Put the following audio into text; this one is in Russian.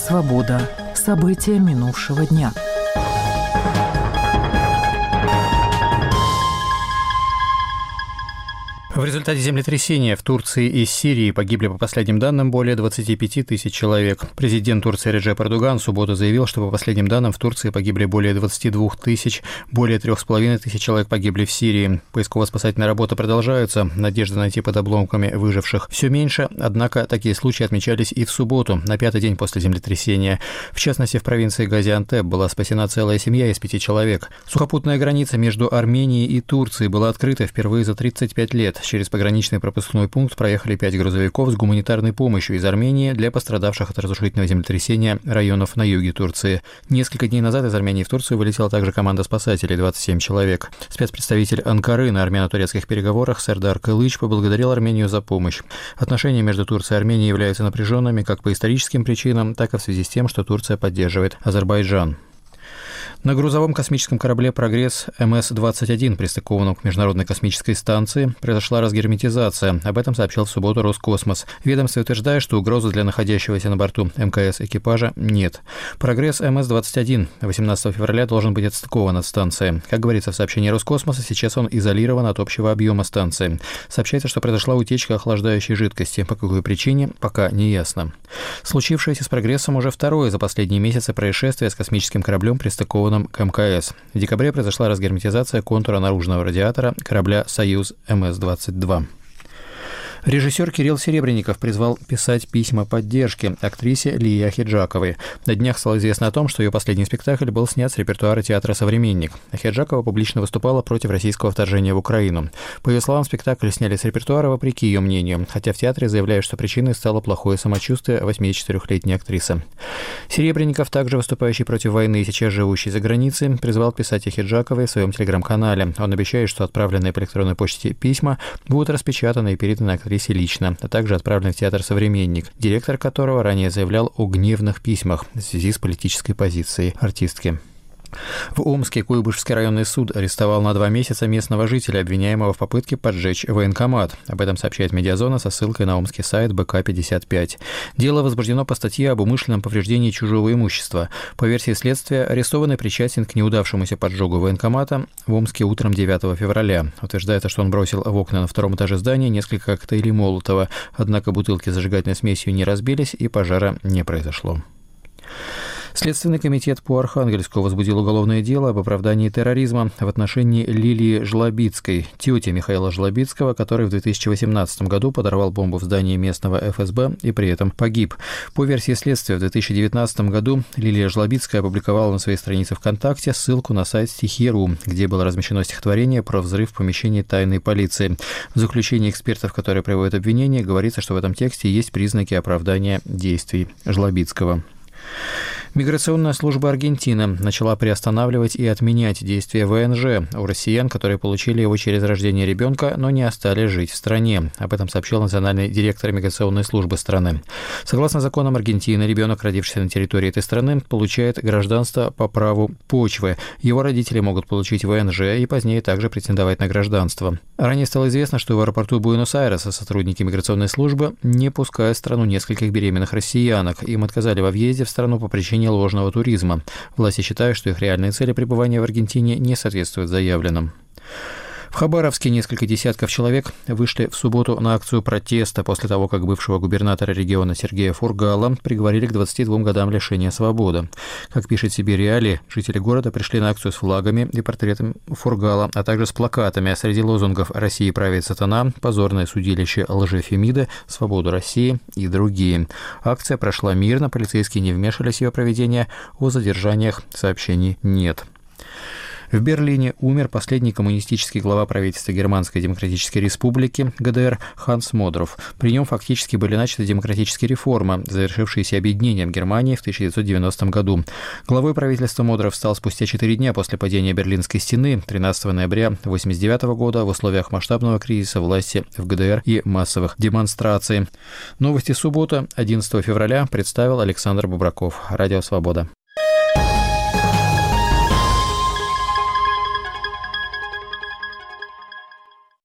«Свобода». События минувшего дня. В результате землетрясения в Турции и Сирии погибли, по последним данным, более 25 тысяч человек. Президент Турции Реджеп Эрдоган в субботу заявил, что по последним данным в Турции погибли более 22 тысяч, более 3,5 тысяч человек погибли в Сирии. Поисково-спасательные работы продолжаются, надежда найти под обломками выживших все меньше, однако такие случаи отмечались и в субботу, на 5-й день после землетрясения. В частности, в провинции Газиантеп была спасена целая семья из 5 человек. Сухопутная граница между Арменией и Турцией была открыта впервые за 35 лет. Через пограничный пропускной пункт проехали 5 грузовиков с гуманитарной помощью из Армении для пострадавших от разрушительного землетрясения районов на юге Турции. Несколько дней назад из Армении в Турцию вылетела также команда спасателей, 27 человек. Спецпредставитель Анкары на армяно-турецких переговорах Сердар Кылыч поблагодарил Армению за помощь. Отношения между Турцией и Арменией являются напряженными как по историческим причинам, так и в связи с тем, что Турция поддерживает Азербайджан. На грузовом космическом корабле «Прогресс» МС-21, пристыкованном к Международной космической станции, произошла разгерметизация. Об этом сообщил в субботу Роскосмос. Ведомство утверждает, что угрозы для находящегося на борту МКС экипажа нет. «Прогресс» МС-21 18 февраля должен быть отстыкован от станции. Как говорится в сообщении Роскосмоса, сейчас он изолирован от общего объема станции. Сообщается, что произошла утечка охлаждающей жидкости. По какой причине, пока не ясно. Случившееся с «Прогрессом» уже второе за последние месяцы происшествие с космическим кораблем, пристыкованным к МКС. В декабре произошла разгерметизация контура наружного радиатора корабля «Союз» МС-22. Режиссер Кирилл Серебренников призвал писать письма поддержки актрисе Лии Ахеджаковой. На днях стало известно о том, что ее последний спектакль был снят с репертуара театра «Современник». Ахеджакова публично выступала против российского вторжения в Украину. По ее словам, спектакль сняли с репертуара вопреки ее мнению, хотя в театре заявляют, что причиной стало плохое самочувствие 84-летней актрисы. Серебренников, также выступающий против войны и сейчас живущий за границей, призвал писать Ахеджаковой в своем телеграм-канале. Он обещает, что отправленные по электронной почте письма будут распечатаны и переданы актрисе лично, а также отправлен в театр «Современник», директор которого ранее заявлял о гневных письмах в связи с политической позицией артистки. В Омске Куйбышевский районный суд арестовал на 2 месяца местного жителя, обвиняемого в попытке поджечь военкомат. Об этом сообщает «Медиазона» со ссылкой на омский сайт БК-55. Дело возбуждено по статье об умышленном повреждении чужого имущества. По версии следствия, арестованный причастен к неудавшемуся поджогу военкомата в Омске утром 9 февраля. Утверждается, что он бросил в окна на 2-м этаже здания несколько коктейлей Молотова, однако бутылки с зажигательной смесью не разбились и пожара не произошло. Следственный комитет по Архангельску возбудил уголовное дело об оправдании терроризма в отношении Лилии Жлобицкой, тети Михаила Жлобицкого, который в 2018 году подорвал бомбу в здании местного ФСБ и при этом погиб. По версии следствия, в 2019 году Лилия Жлобицкая опубликовала на своей странице ВКонтакте ссылку на сайт Стихи.ру, где было размещено стихотворение про взрыв в помещении тайной полиции. В заключении экспертов, которые приводят обвинение, говорится, что в этом тексте есть признаки оправдания действий Жлобицкого. Миграционная служба Аргентины начала приостанавливать и отменять действия ВНЖ у россиян, которые получили его через рождение ребенка, но не остались жить в стране. Об этом сообщил национальный директор миграционной службы страны. Согласно законам Аргентины, ребенок, родившийся на территории этой страны, получает гражданство по праву почвы. Его родители могут получить ВНЖ и позднее также претендовать на гражданство. Ранее стало известно, что в аэропорту Буэнос-Айреса сотрудники миграционной службы не пускают в страну нескольких беременных россиянок. Им отказали во въезде в страну по причине ложного туризма. Власти считают, что их реальные цели пребывания в Аргентине не соответствуют заявленным. В Хабаровске несколько десятков человек вышли в субботу на акцию протеста после того, как бывшего губернатора региона Сергея Фургала приговорили к 22 годам лишения свободы. Как пишет себе «Реали», жители города пришли на акцию с флагами и портретом Фургала, а также с плакатами, а среди лозунгов «России правит сатана», «Позорное судилище лжефемида», «Свободу России» и другие. Акция прошла мирно, полицейские не вмешались в ее проведение, о задержаниях сообщений нет. В Берлине умер последний коммунистический глава правительства Германской Демократической Республики ГДР Ханс Модров. При нем фактически были начаты демократические реформы, завершившиеся объединением Германии в 1990 году. Главой правительства Модров стал спустя 4 дня после падения Берлинской стены 13 ноября 1989 года в условиях масштабного кризиса власти в ГДР и массовых демонстраций. Новости суббота, 11 февраля, представил Александр Бубраков. Радио «Свобода».